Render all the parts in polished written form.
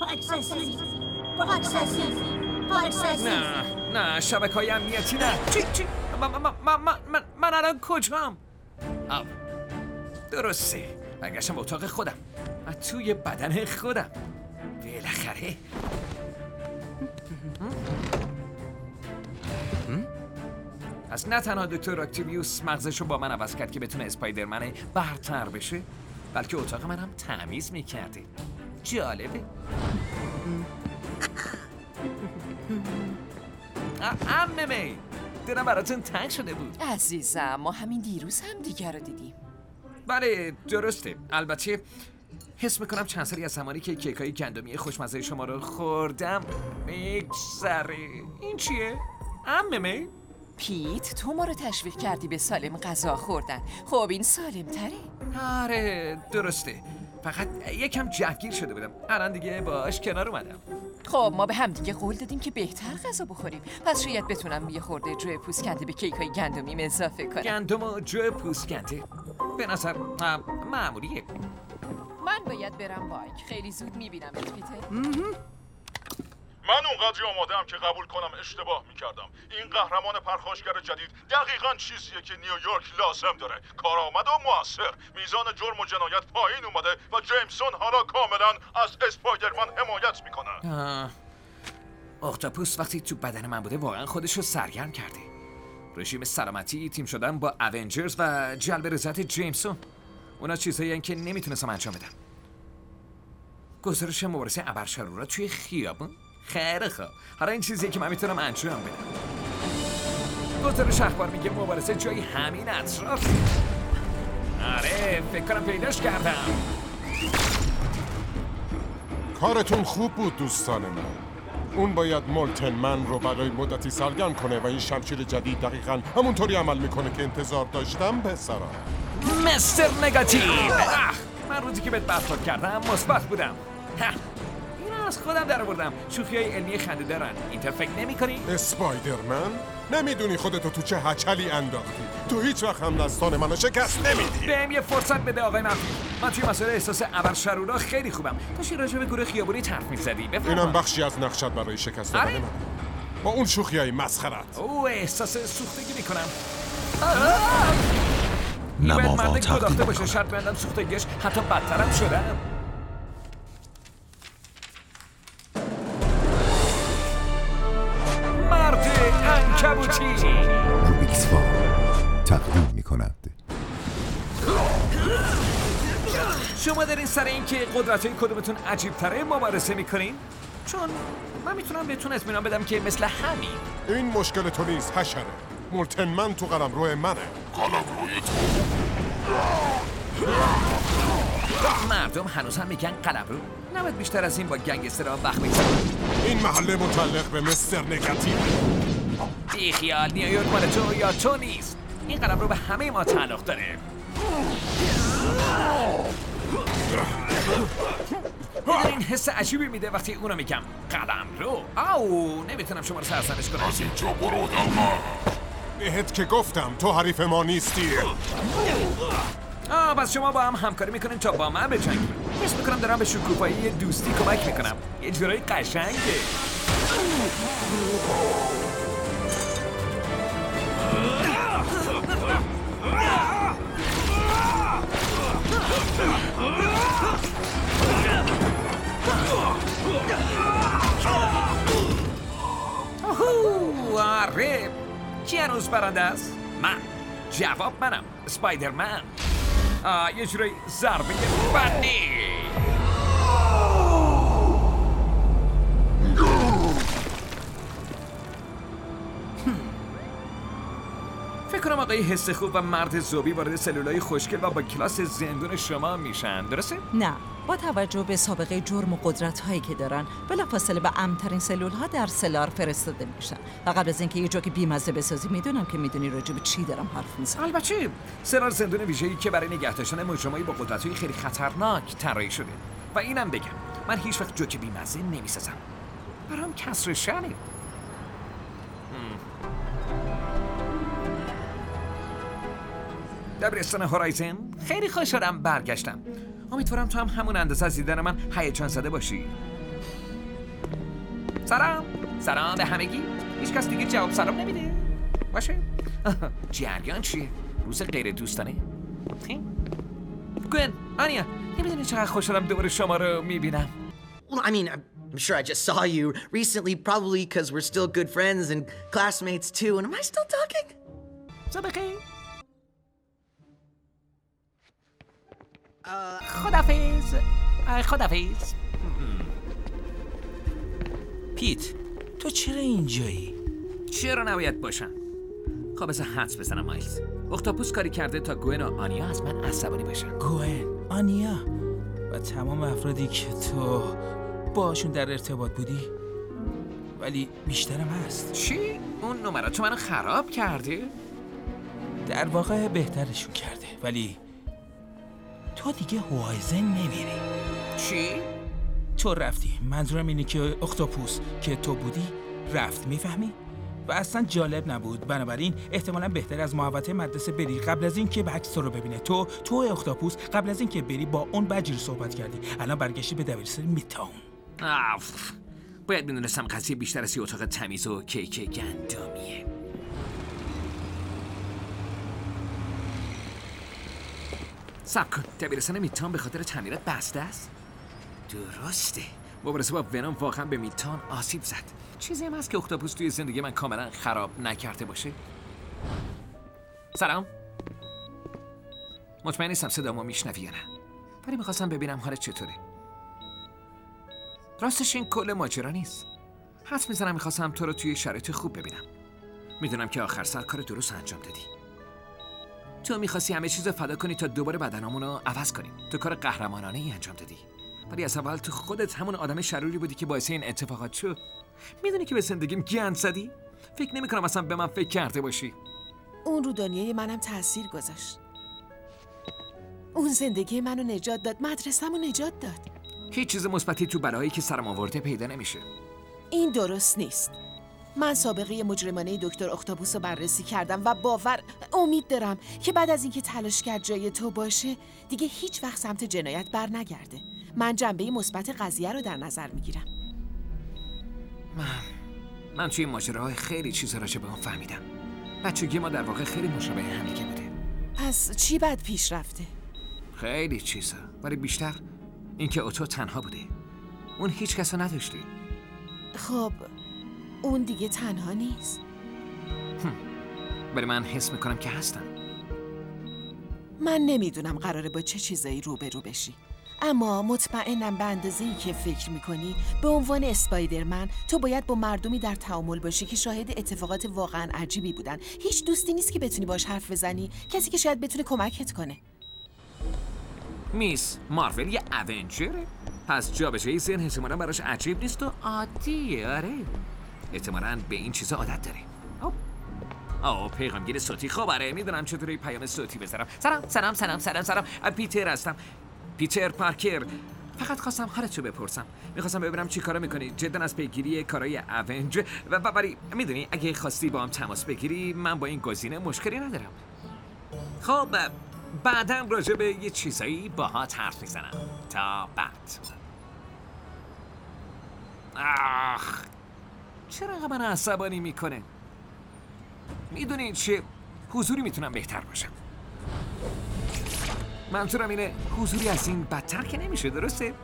نه شبکه‌های امنیتی نه. چی؟ من الان کجام؟ درسته، برگشتم به اتاق خودم و توی بدن خودم. بالاخره پس نه تنها دکتر اکتیویوس مغزشو با من عوض کرد که بتونه اسپایدرمن برتر بشه، بلکه اتاق منم تمیز میکرده. جالبه. عمه می دلم براتون تنگ شده بود. عزیزم ما همین دیروز هم دیگر رو دیدیم. بله درسته. البته حس میکنم چند سالی از زمانی که کیکای گندمی خوشمزه شما رو خوردم میگذره. این چیه؟ عمه می؟ پیت تو ما رو تشویق کردی به سالم غذا خوردن. خب این سالم تره. آره درسته، فقط یکم جوگیر شده بودم. الان دیگه باش کنار اومدم. خب ما به هم دیگه قول دادیم که بهتر غذا بخوریم، پس شاید بتونم یه خورده جو پوسکنده به کیکای گندمیم اضافه کنم. گندم و جو پوسکنده به نظر معمولیه. من باید برم بایک، خیلی زود میبینم پیته. من اونقدری آماده‌ام که قبول کنم اشتباه میکردم. این قهرمان پرخاشگر جدید دقیقاً چیزیه که نیویورک لازم داره. کارآمد و موثر. میزان جرم و جنایت پایین اومده و جیمسون حالا کاملاً از اسپایدرمن حمایت میکنه. اختاپوس وقتی تو بدن من بوده واقعاً خودش رو سرگرم کرده. رژیم سلامتی، تیم شدن با اونجرز و جلب رضایت جیمسون، اونا چیزایی که نمیتونستم انجام بدم. گزارش مبارزه ابرشرورا توی خیابون؟ خیلی خوب، حالا این چیزیه که من میتونم انجام بدم. گزارش اخبار میگه مبارزه جایی همین اطراف. آره فکر کنم پیداش کردم. کارتون خوب بود دوستان من. اون باید مولتن من رو برای مدتی سرگرم کنه و این شمشیر جدید دقیقاً همونطوری عمل میکنه که انتظار داشتم پسرم. مستر نگاتیو. من روزی که بهت برخورد کردم مثبت بودم. اینو از خودم در آوردم. شوخی‌های علمی خنده دارن. اینطور فکر نمی‌کنی؟ اسپایدرمن؟ نمیدونی خودتو تو چه هچلی انداختی. تو هیچ وقت هم دستان منو شکست نمیدی. بهم یه فرصت بده آقای مفتی. من توی مسئله احساس ابرشرورا خیلی خوبم. داشتی راجع به گروه خیابونی حرف می‌زدی. اینم بخشی از نقشت برای شکست دادن من. با اون شوخیای مسخرت. اوه احساس سوختگی می‌کنم. نماوا تقدیم باشه شرط بندم سوختگیش حتی بدترم شدم. مرد عنکبوتی روبیکس فار تقدیم می‌کند. شما دارین سر این که قدرت‌های کدومتون عجیب‌تره مبارزه می‌کنین؟ چون من میتونم بهتون اطمینان بدم که مثل همین. این مشکل تو نیست حشره. مولتن من تو قلمرو منه. قلمروی تو؟ مردم هنوز هم میگن قلمرو. نباید بیشتر از این با گنگسترها وقت بگذاریم. این محله متعلق به مستر نگاتیو. بی خیال، نیویورک مال تو یا تو نیست. این قلمرو به همه ما تعلق داره. این حس عجیبی میده وقتی اونو میگم قلمرو. او نمیتونم شما رو سرزنش کنم. از اینجا برو بهت که گفتم تو حریف ما نیستی. پس شما با هم همکاری میکنین تا با من بجنگید. حس میکنم دارم به شکوفایی دوستی کمک میکنم. یه جورایی قشنگه. آره کی هنوز برنده است؟ من. جواب منم اسپایدرمن. یه جوری ضربه فنی. فکر کنم آقای حس خوب و مرد ذوبی وارد سلولای خوشگل و با کلاس زندون شما میشن، درسته؟ نه، با توجه به سابقه جرم و قدرت‌هایی که دارن بلافاصله به امن‌ترین سلول‌ها در سلار فرستاده میشن. و قبل از اینکه یه جوک بی‌مزه بسازی میدونم که میدونی راجع به چی دارم حرف میزنم. البته سلار زندون ویژه‌ای که برای نگه داشتن مجرمایی با قدرت‌های خیلی خطرناک طراحی شده. و اینم بگم من هیچ وقت جوک بی‌مزه نمیسازم. برام کسر شأنه. دبیرستان هورایزن خیلی خوشحالم برگشتم. امیدوارم تو هم همون اندازه از دیدن من هیجان زده باشی. سلام به همگی. هیچ کس دیگه جواب سلام نمیده باشه؟ جریان چیه؟ روز غیر دوستانه؟ گوین، آنیا، نمیدونی چقدر خوشحالم دوباره شما رو میبینم. Well, I mean, I'm sure I just saw you recently, probably because we're still good friends and classmates too. And am I still talking? بخیر. خدافیز. پیت، تو چرا اینجایی؟ چرا نباید باشم؟ خب بذار حدس بزنم مایلز. اختاپوس کاری کرده تا گوین و آنیا از من عصبانی بشن. گوین، آنیا و تمام افرادی که تو باشون در ارتباط بودی، ولی بیشترم هست. چی؟ اون نمرات منو خراب کرده؟ در واقع بهترشون کرده، ولی تو دیگه هوایزن نمیری. چی؟ تو رفتی. منظورم اینه که اختاپوس که تو بودی رفت، میفهمی؟ و اصلا جالب نبود. بنابراین احتمالاً بهتر از محوطه مدرسه بری قبل از این که بکس تو رو ببینه. تو اختاپوس قبل از این که بری با اون بجیر صحبت کردی. الان برگشتی به دبیرستان میدتاون. باید میدونستم قضیه بیشتر از یه اتاق تمیز و کیک گندمیه. صبر کن، دبیرستان میدتاون به خاطر تعمیرات بسته است؟ درسته. مبارزه با ونوم واقعا به میدتاون آسیب زد. چیزی هم هست که اختاپوس توی زندگی من کاملا خراب نکرده باشه؟ سلام. مطمئن نیستم صدامو میشنوی یا نه، ولی میخواستم ببینم حالت چطوره. راستش این کل ماجرا نیست. حدس میزنم میخواستم تو رو توی شرایط خوب ببینم. میدونم که آخر سر کار درست انجام دادی. تو میخواستی همه چیز فدا کنی تا دوباره بدنامون رو عوض کنیم. تو کار قهرمانانه ای انجام دادی، ولی از اول تو خودت همون آدم شروری بودی که باعث این اتفاقات شد. میدونی که به زندگیم گند زدی؟ فکر نمی‌کنم اصلا به من فکر کرده باشی. اون رو دنیای منم تأثیر گذاشت. اون زندگی منو نجات داد، مدرسه‌مو نجات داد. هیچ چیز مثبتی تو بلایی که سرم آورده پیدا نمیشه. این درست نیست. من سابقه مجرمانه دکتر اختاپوس رو بررسی کردم و امید دارم که بعد از اینکه تلاش کرد جای تو باشه دیگه هیچ وقت سمت جنایت بر نگرده. من جنبه مثبت قضیه رو در نظر میگیرم. من توی ماجراهای خیلی چیزا راجع به اون فهمیدم. بچگی ما در واقع خیلی مشابه هم دیگه بوده. پس چی بد پیش رفته؟ خیلی چیزا، ولی بیشتر اینکه اوتو تنها بوده. اون هیچ کسو نداشته. خب اون دیگه تنها نیست. ولی من حس میکنم که هستم. من نمیدونم قراره با چه چیزایی روبرو بشی، اما مطمئنم به اندازه‌ای که فکر میکنی به عنوان اسپایدرمن تو باید با مردمی در تعامل باشی که شاهد اتفاقات واقعا عجیبی بودن. هیچ دوستی نیست که بتونی باش حرف بزنی، کسی که شاید بتونه کمکت کنه. میس مارول یه اونجره، پس جابجایی ذهن احتمالاً براش عجیب نیست و عادیه. آره احتمالاً به این چیزا عادت داره. پیغامگیر صوتی. خب آره میدونم چطوری پیام صوتی بذارم. سلام. پیتر هستم، پیتر پارکر. فقط خواستم حالتو بپرسم. میخواستم ببینم چی کارا میکنی. جدا از پیگیری کارهای اونج ولی میدونی اگه خواستی با هم تماس بگیری من با این گزینه مشکلی ندارم. خب بعدم راجع به یه چیزایی باهات حرف میزنم. تا بعد. چرا انقدر من عصبانی میکنه؟ میدونی چه حضوری میتونم بهتر باشم. منظورم اینه حضوری از این بدتر که نمیشه، درسته؟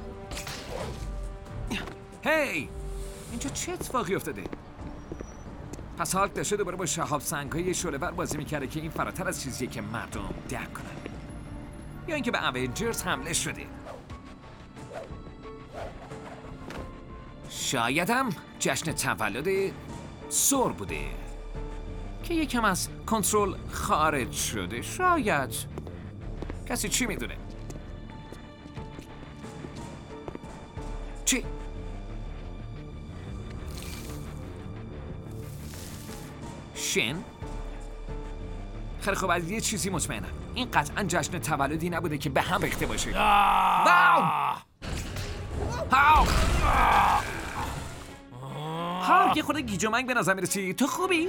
هی اینجا چه اتفاقی افتاده؟ پس حالت داشته دوباره با شهاب سنگ‌های شعله‌ور بازی میکرده که این فراتر از چیزیه که مردم درک کنن، یا اینکه به اونجرز حمله شده. شایدم جشن تولد سور بوده که یکم از کنترل خارج شده. شاید کسی چی میدونه؟ چی؟ شن؟ خیلی خوب، از یه چیزی مطمئنم، این قطعا جشن تولدی نبوده که به هم ریخته باشه. یه خورده گیجومنگ به نظر میرسی. تو خوبی؟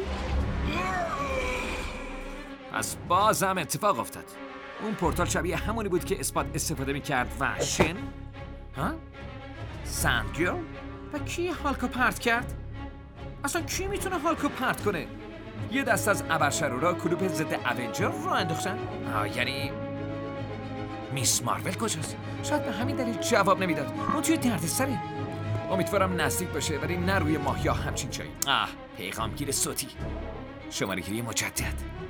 پس بازم اتفاق افتاد. اون پورتال شبیه همونی بود که اسپات استفاده میکرد و شن؟ سندگیرل؟ و کی هالکو پرت کرد؟ اصلا کی میتونه هالکو پرت کنه؟ یه دست از ابرشرورا کلوپ ضد اونجر رو انداختن؟ یعنی میس مارول کجاست؟ شاید به همین دلیل جواب نمیداد. اون توی دردسره. امیدوارم نزدیک باشه ولی نه روی ماه یا همچین چایی. پیغامگیر صوتی. شماره‌گیری مجدد.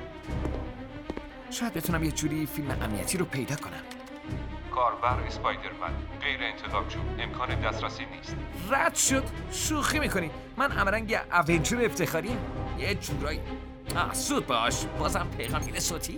شاید بتونم یه جوری فیلم امنیتی رو پیدا کنم. کاربر اسپایدرمن غیر انتخاب شد. امکان دسترسی نیست. رد شد. شوخی میکنی. من عملاً یه اونجر افتخاری. یه جورایی. سود باش. بازم پیغامگیر صوتی.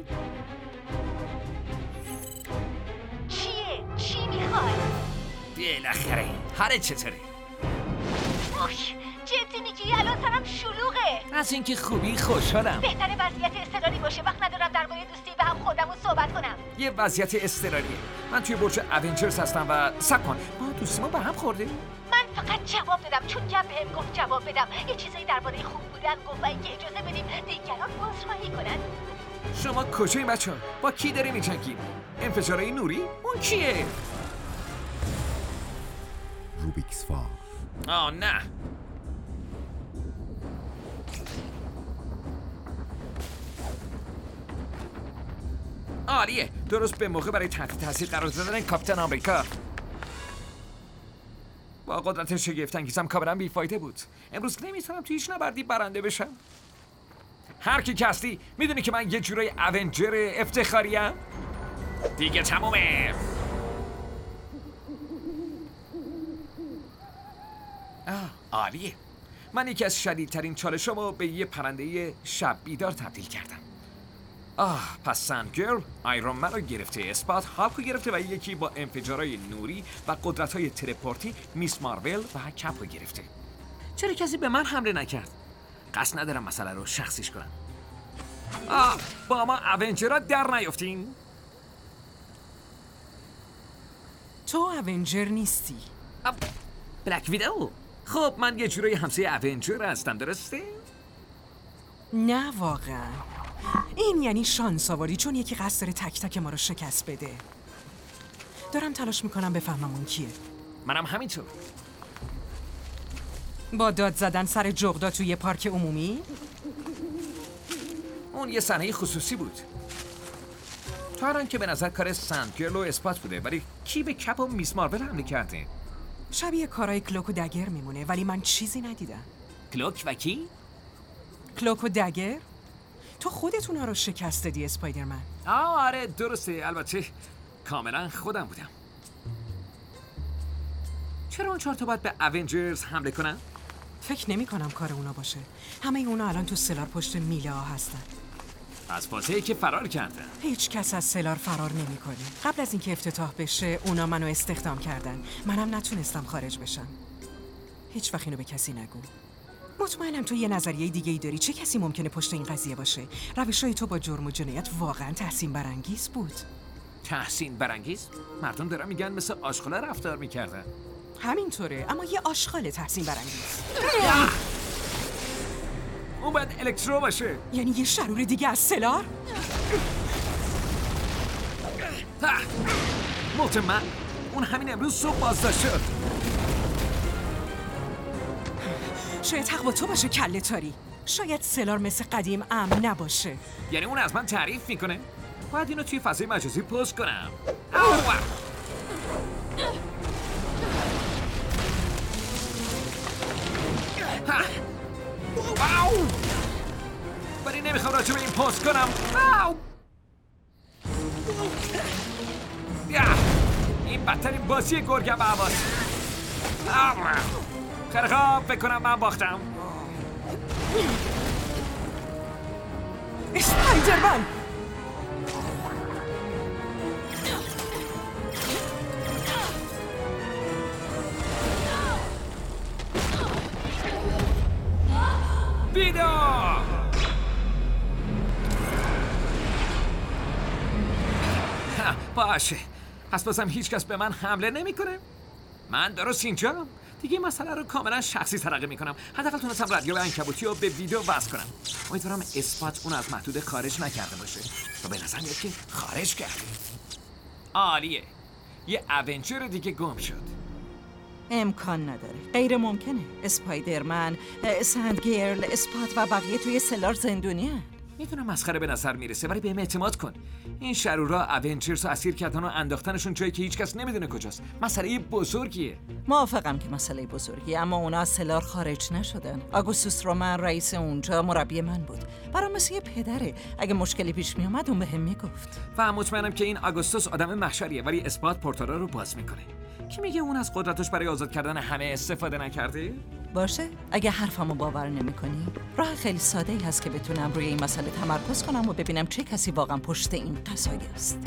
چی میخوای؟ بالاخره هر چطوره؟ اوش جدی میگی؟ الان سرم شلوغه. از اینکه خوبی خوشحالم. بهتره وضعیت اضطراری باشه. وقت ندارم درباره دوستی به هم خودمون صحبت کنم. یه وضعیت اضطراریه. من توی برج اونجرز هستم و صبر کن. ما دوستیمون به هم خورده؟ من فقط جواب دادم چون گپ بهم گفت جواب بدم. یه چیزایی درباره خوب بودن گفت و اینکه اجازه بدیم دیگران عذرخواهی کنن. شما کجایی بچه‌ها؟ با کی داری می‌جنگی؟ انفجارای نوری؟ اون کیه؟ روبیکس فار. نه. عالیه. درست به موقع برای تحت تاثیر قرار دادن کاپیتان آمریکا. با قدرت شگفت‌انگیزم کاملا بی‌فایده بود. امروز نمیتونم توی هیچ نبردی برنده بشم. هر کی که هستی میدونی که من یه جورای اونجر افتخاریم؟ دیگه تمومه. عالیه. من یکی از شدیدترین چالشامو به یه پرنده شب بیدار تبدیل کردم. پس سندگرل آیرون من رو گرفته، اسپات هالکو گرفته و یکی با انفجارهای نوری و قدرت‌های تلپورتی میس مارول و کپ رو گرفته. چرا کسی به من حمله نکرد؟ قصد ندارم مسئله رو شخصیش کنم. با ما اونجرها در نیافتین؟ تو اونجر نیستی. بلک ویدو. خب من یه جورای همسایه اونجر هستم، درسته؟ نه واقعا. این یعنی شانس آوری چون یکی قصد داره تک تک ما رو شکست بده. دارم تلاش میکنم بفهمم اون کیه. منم همینطور. با داد زدن سر جغدا توی پارک عمومی؟ اون یه صحنه خصوصی بود. تو هران که به نظر کار سندگرل و اسپات بوده، ولی کی به کپ و میس مارول حمله کرده؟ شبیه کارای کلوک و دگر میمونه ولی من چیزی ندیدم. کلوک و کی؟ کلوک و دگر؟ تو خودت اونها رو شکست دادی اسپایدرمن. آره درسته، البته کاملا خودم بودم. چرا اون 4 تا باید به اونجرز حمله کنن؟ فکر نمی کنم کار اونا باشه. همه اونا الان تو سلار پشت میله ها هستن. از پاسه که فرار کردن. هیچ کس از سلار فرار نمیکنه. قبل از اینکه افتتاح بشه اونا منو استخدام کردن. منم نتونستم خارج بشم. هیچ وقت اینو به کسی نگو. مطمئنم تو یه نظریه دیگه ای داری. چه کسی ممکنه پشت این قضیه باشه؟ روشای تو با جرم و جنایت واقعا تحسین برانگیز بود. تحسین برانگیز؟ مردم دارن میگن مثل آشغالا رفتار میکردن. همینطوره، اما یه آشغال تحسین برانگیز. اون باید الکترو باشه. یعنی یه شرور دیگه از سلار؟ مطمئن اون همین امروز صبح بازداشت شد. شاید حق با تو باشه کله تاری. شاید سلار مثل قدیم امن نباشه. یعنی اون از من تعریف میکنه؟ باید اینو توی فضای مجازی پست کنم. ولی نمیخوام راجع به این پست کنم. این بدترین بازی گرگه به عواز. خیلی خوب، فکر کنم من باختم. اسپایدرمن! بیدا! باشه، پس بازم هیچ کس به من حمله نمیکنه؟ من درست اینجام. دیگه مسئله رو کاملا شخصی تلقی میکنم. حداقل تونستم رادیو عنکبوتی رو به ویدیو وصل کنم. امیدوارم اسپات اون از محدوده خارج نکرده باشه. و به نظر میاد که خارج کرده. عالیه. یه اونجر دیگه گم شد. امکان نداره، غیر ممکنه. اسپایدرمن، سندگرل، اسپات و بقیه توی سلار زندونیه. میدونم مسخره به نظر میرسه ولی بهم اعتماد کن. این شرورا اونجرز رو اسیر کردن و انداختنشون جایی که هیچکس نمیدونه کجاست. مسئله بزرگیه. موافقم که مسئله بزرگیه، اما اونا از سلار خارج نشدن. آگوستوس رومن رئیس اونجا مربی من بود. برام مثل یه پدره. اگه مشکلی پیش میومد اون بهم میگفت. و مطمئنم که این آگوستوس آدم محشریه ولی اثبات پورتالا رو باز میکنه. کی میگه اون از قدرتش برای آزاد کردن همه استفاده نکرده؟ باشه، اگه حرفمو باور نمی‌کنی، راه خیلی ساده‌ای هست که بتونم روی این مسئله تمرکز کنم و ببینم چه کسی واقعا پشت این قضیه است.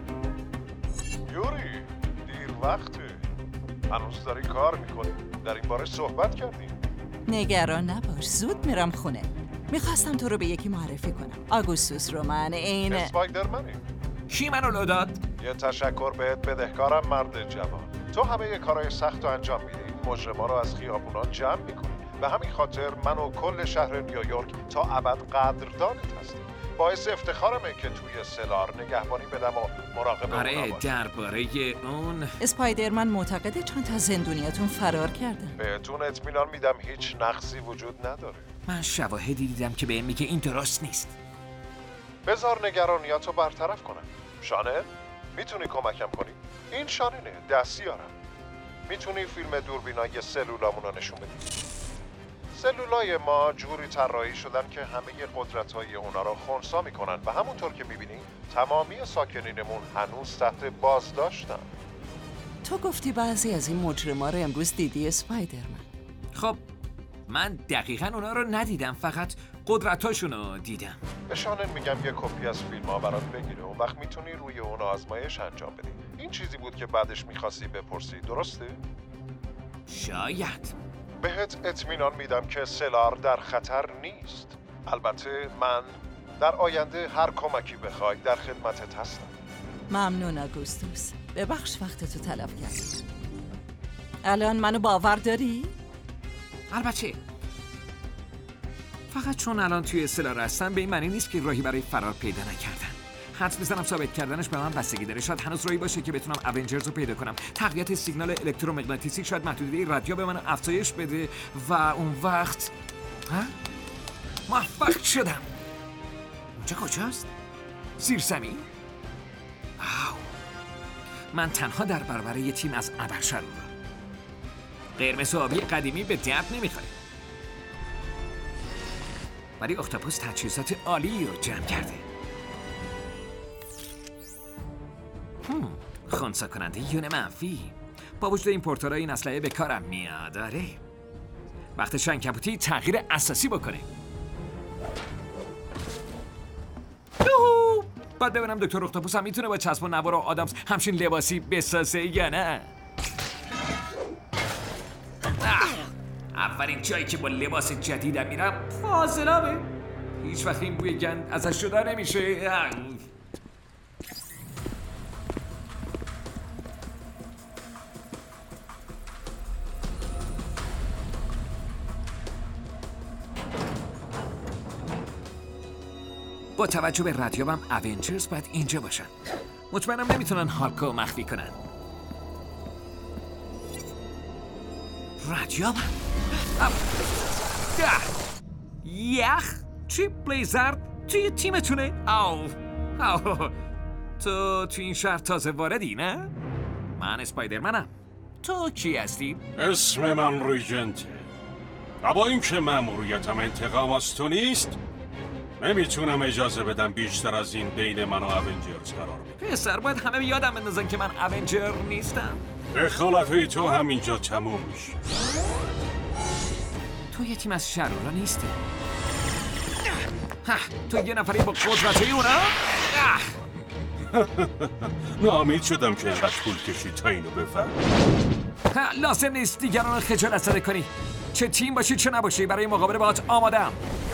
یوری، دیر وقته. هنوز داری کار میکنی. در این باره صحبت کردیم. نگران نباش، زود میرم خونه. میخواستم تو رو به یکی معرفی کنم. آگوستوس رومن، این اسپایدرمنی. کی منو لو داد؟ یه تشکر بهت بدهکارم مرد جوان. تو همه کارهای سخت رو انجام میدی. مجرما رو از خیابونا جمع میکنی. به همین خاطر من و کل شهر نیویورک تا ابد قدردانت هستیم. باعث افتخارمه که توی سلار نگهبانی بدم و مراقب آره، درباره اون اسپایدرمن معتقده چند تا زندونیاتون فرار کردن. بهتون اطمینان میدم هیچ نقصی وجود نداره. من شواهدی دیدم که بهم میگه این درست نیست. بذار نگرانیاتو برطرف کنم. شانل، میتونی کمکم کنی؟ این شانینه، دستیارم. میتونی فیلم دوربینای سلولامونو نشون بدی؟ سلولای ما جوری طراحی شدن که همه قدرت‌های اونا رو خنثی میکنن و همونطور که میبینی تمامی ساکنینمون هنوز تحت بازداشتن. تو گفتی بعضی از این مجرما رو امروز دیدی اسپایدرمن. خب من دقیقاً اونا رو ندیدم، فقط قدرتاشونو دیدم. به شانل میگم یه کپی از فیلم ها برات بگیره و وقت میتونی روی اون آزمایش انجام بدی. این چیزی بود که بعدش میخواستی بپرسی، درسته؟ شاید. بهت اطمینان میدم که سلار در خطر نیست. البته من در آینده هر کمکی بخوای در خدمتت هستم. ممنون آگوستوس. ببخش وقتتو تلف کردم. الان منو باور داری؟ البته. فقط چون الان توی سلار هستن به این معنی نیست که راهی برای فرار پیدا نکردن. حدس میزنم ثابت کردنش به من بستگی داره. شاید هنوز راهی باشه که بتونم اونجرز رو پیدا کنم. تقویت سیگنال الکترومغناطیسی شاید محدوده رادیو به من افزایش بده و اون وقت موفق شدم. اونجا کجاست؟ زیر زمین؟ آو. من تنها در برابر یه تیم از ابرشرورا. قرمز و آبی قدیمی به درد نمیخوره. ولی اختاپوس تجهیزات عالی رو جمع کرده. خنثی کننده یون منفی. با وجود این پورتال‌ها این اسلحه به کارم میاد. آره. وقت شنکبوتی تغییر اساسی بکنه. باید ببینم دکتر اختاپوس هم میتونه با چسب و نوار و آدامس همچین لباسی بسازه یا نه. اولین جایی که با لباس جدیدم میرم فاضلابه. هیچ وقت این بوی گند ازش جدا نمیشه. با توجه به رادیوم اونجرز باید اینجا باشن. مطمئنم نمیتونن هالکو مخفی کنن. رادیوم یخ چی بلیزرد توی تیمتونه؟ آو تو توی این شهر تازه واردی نه؟ من اسپایدرمنم. تو کی هستی؟ اسم من ریجنته و با اینکه مأموریتم انتقام از تو نیست نمیتونم اجازه بدم بیشتر از این بین من و اونجرز قرار بگیره. پسر باید همه یادم بندازن که من اونجر نیستم. دخالت تو همینجا تموم میشه. تو یه تیم از شرورا نیستی. تو یه نفری با قدرتی اونا؟ ناامید شدم که اینقدر طول کشید تا اینو بفهم. لازم نیست دیگران رو خجالت زده کنی. چه تیم باشی چه نباشی برای مقابله باهات آماده‌ام.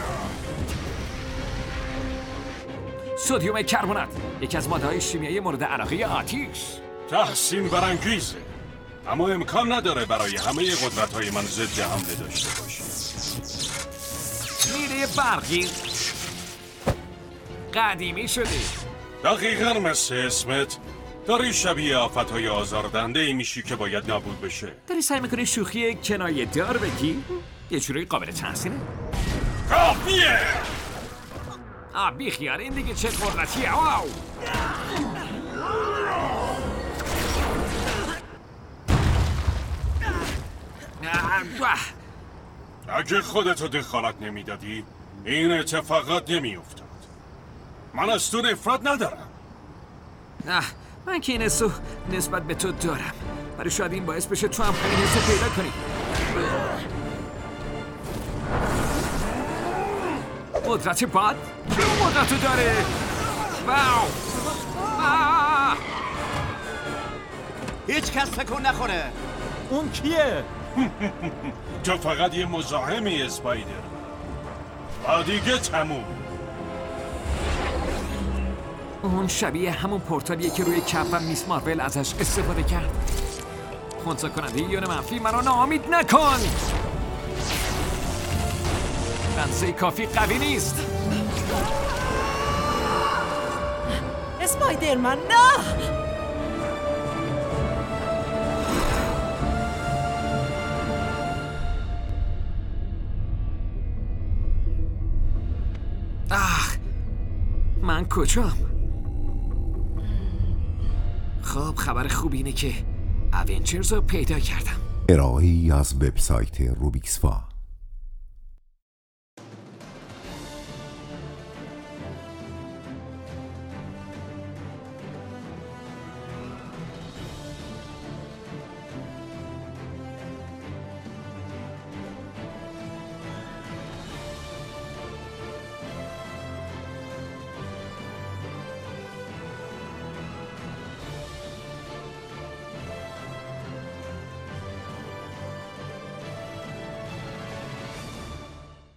سدیم کربنات، یکی از ماده‌های شیمیایی مورد علاقه آتیش. تحسین برانگیزه، اما امکان نداره برای همه قدرت‌های من ضد حمله داشته باشی. میره برقی قدیمی شدی. دقیقاً مثل اسمت داری شبیه آفتهای آزاردهنده ای میشی که باید نابود بشه. داری سعی میکنی شوخی کنایه دار بگی؟ یه جوری قابل تحسینه. کافیه! بیخیال این دیگه چه قدرتیه. واو! اگه خودتو دخالت نمیدادی این اتفاقات نمیافتاد. من از تو نفرت ندارم. من که این حسو نسبت به تو دارم، ولی شاید این باعث بشه تو هم همین حسو پیدا کنی. قدرت باد؟ که اون قدرتو داره؟ واو! هیچ کس تکون نخوره. اون کیه؟ تو فقط یه مزاحمی اسپایدر و دیگه تموم. اون شبیه همون پورتالیه که روی کپ و میس مارول ازش استفاده کرد. خونسا کننده یون منفی منو ناامید نکن. بنزه کافی قوی نیست. اسپایدرمن نه! من کجام؟ خب خبر خوب اینه که اونجرز رو پیدا کردم. ارائه‌ای از وبسایت روبیکس فار.